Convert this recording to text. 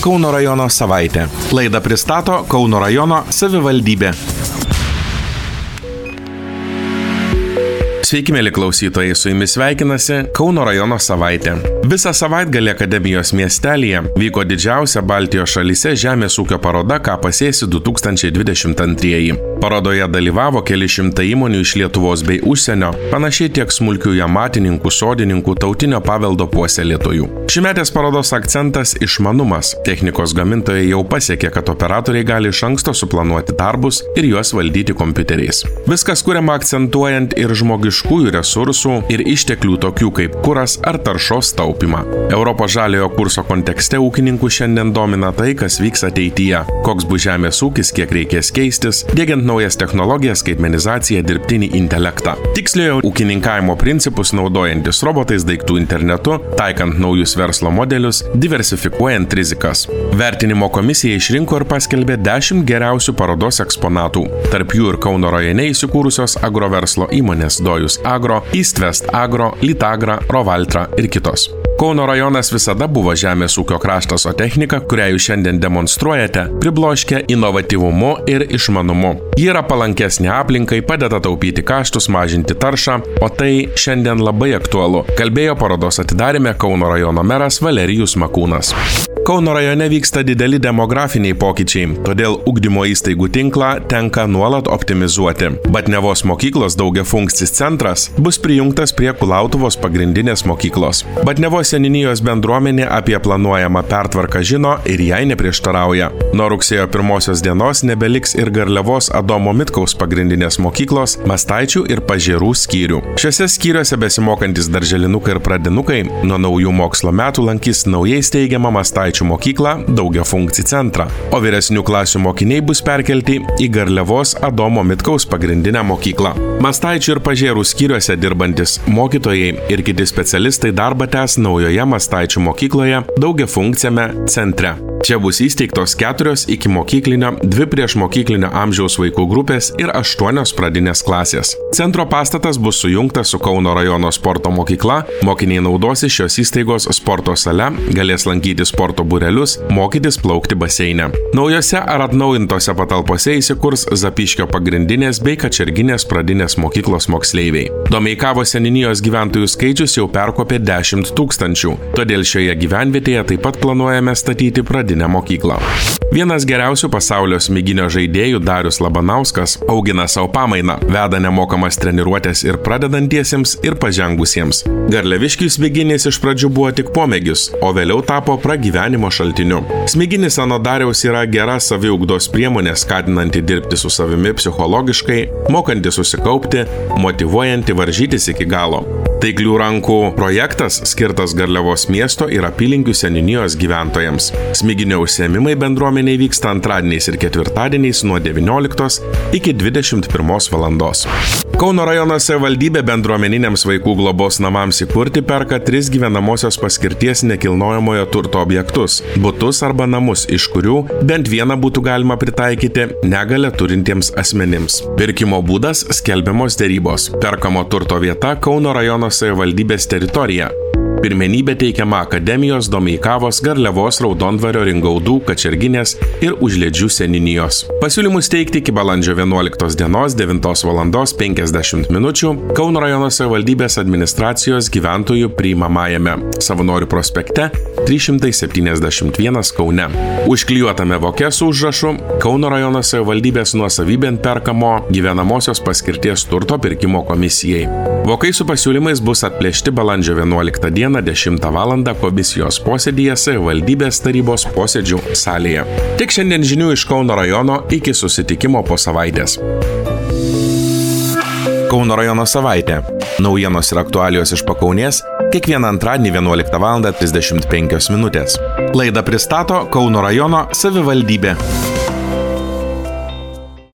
Kauno rajono savaitė. Laidą pristato Kauno rajono savivaldybė. Sveiki, mėly klausytojai, su jumis sveikinasi Kauno rajono savaitė. Visą savaitgalį Akademijos miestelyje vyko didžiausia Baltijos šalyse žemės ūkio paroda Ką pasėsi 2022. Parodoje dalyvavo keli šimtai įmonių iš Lietuvos bei užsienio, panašiai tiek smulkiųjų amatininkų, sodininkų, tautinio paveldo puoselėtojų. Šimetės parodos akcentas – išmanumas. Technikos gamintojai jau pasiekė, kad operatoriai gali iš anksto suplanuoti darbus ir juos valdyti kompiuteriais. Viskas kuriama akcentuojant ir žmogiškųjų resursų ir išteklių tokių kaip kuras ar taršos taupymą. Europos žaliojo kurso kontekste ūkininkų šiandien domina tai, kas vyks ateityje, koks bus žemės ūkis, kiek reikės keistis, diegiant naujas technologijas, skaitmenizaciją, dirbtinį intelektą. Tiksliojo ūkininkavimo principus naudojantis robotais, daiktų internetu, taikant naujus verslo modelius, diversifikuojant rizikas. Vertinimo komisija išrinko ir paskelbė 10 geriausių parodos eksponatų. Tarp jų ir Kauno rajone įsikūrusios agroverslo įmonės Dojus Agro, East West Agro, Litagra, Rovaltra ir kitos. Kauno rajonas visada buvo žemės ūkio kraštas, o technika, kurią jūs šiandien demonstruojate, pribloškia inovatyvumu ir išmanumu. Ji yra palankesnė aplinkai, padeda taupyti kaštus, mažinti taršą, o tai šiandien labai aktualu, kalbėjo parodos atidaryme Kauno rajono meras Valerijus Makūnas. Kauno rajone vyksta dideli demografiniai pokyčiai, todėl ugdymo įstaigų tinklą tenka nuolat optimizuoti. Batnevos mokyklos daugiafunkcis centras bus prijungtas prie Kulautuvos pagrindinės mokyklos. Batnevos seniūnijos bendruomenė apie planuojamą pertvarką žino ir jai neprieštarauja. Nuo rugsėjo 1 dienos nebeliks ir Garliavos Adomo Mitkaus pagrindinės mokyklos, Mastaičių ir Pažėrų skyrių. Šiuose skyriuose besimokantis darželinukai ir pradinukai nuo naujų mokslo metų lankys naujai steigiamą Mastaičių mokyklą daugiafunkcį centrą, o vyresnių klasių mokiniai bus perkelti į Garliavos Adomo Mitkaus pagrindinę mokyklą. Mastaičių ir Pažėrų skyriuose dirbantis mokytojai ir kiti specialistai darbą tęs naujoje Mastaičių mokykloje daugiafunkciame centre. Čia bus įsteigtos 4 ikimokyklinio, 2 priešmokyklinio amžiaus vaikų grupės ir 8 pradinės klasės. Centro pastatas bus sujungtas su Kauno rajono sporto mokykla, mokiniai naudosi šios įstaigos sporto sale, galės lankyti sporto būrelius, mokytis plaukti baseine. Naujose ar atnaujintose patalpose įsikurs Zapyškio pagrindinės bei Kačerginės pradinės mokyklos moksleiviai. Domeikavos seniūnijos gyventojų skaičius jau perkopė 10 000, todėl šioje gyvenvietėje taip pat planuojame statyti pradinę mokyklą. Vienas geriausių pasaulio smiginio žaidėjų Darius Labanauskas augina savo pamainą, veda nemokamas treniruotės ir pradedantiesiems ir pažengusiems. Garliaviškių smiginis iš pradžių buvo tik pomėgis, o vėliau tapo pragyvenimo šaltiniu. Smiginis anot Dariaus yra gera saviugdos priemonė, skatinanti dirbti su savimi psichologiškai, mokanti susikaupti, motyvuojanti varžytis iki galo. Taiklių rankų projektas skirtas Garliavos miesto ir apylinkių seniūnijos gyventojams. Smiginio užsiėmimai bendruomeniai vyksta antradieniais ir ketvirtadieniais nuo 19 iki 21 valandos. Kauno rajono savivaldybė bendruomeniniams vaikų globos namams įkurti perka 3 gyvenamosios paskirties nekilnojamojo turto objektus – butus arba namus, iš kurių bent vieną būtų galima pritaikyti negalią turintiems asmenims. Pirkimo būdas – skelbiamos derybos. Perkamo turto vieta – Kauno rajono savivaldybės teritorija. Pirmenybė teikiama Akademijos, Domeikavos, Garliavos, Raudondvario, Ringaudų, Kačerginės ir Užliedžių seniūnijos. Pasiūlymus teikti iki balandžio 11 dienos 9:50 min. Kauno rajono savivaldybės administracijos gyventojų priimamajame Savanorių prospekte 371 Kaune. Užklijuotame voke su užrašu Kauno rajono savivaldybės nuosavybėn perkamo gyvenamosios paskirties turto pirkimo komisijai. Vokai su pasiūlymais bus atplėšti balandžio 11 dieną 10 val. Komisijos posėdyje savivaldybės tarybos posėdžių salėje. Tik šiandien žinių iš Kauno rajono, iki susitikimo po savaitės. Kauno rajono savaitė. Naujienos ir aktualijos iš Pakaunės kiekvieną antradienį 11 val. 35 min. Laidą pristato Kauno rajono savivaldybė.